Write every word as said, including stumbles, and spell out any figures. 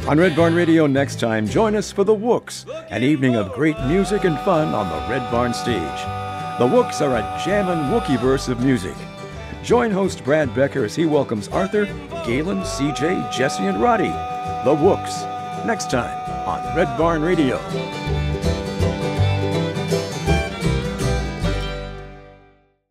On Red Barn Radio next time, join us for The Wooks, an evening of great music and fun on the Red Barn stage. The Wooks are a jammin' Wookieverse of music. Join host Brad Becker as he welcomes Arthur, Galen, C J, Jesse, and Roddy. The Wooks, next time on Red Barn Radio.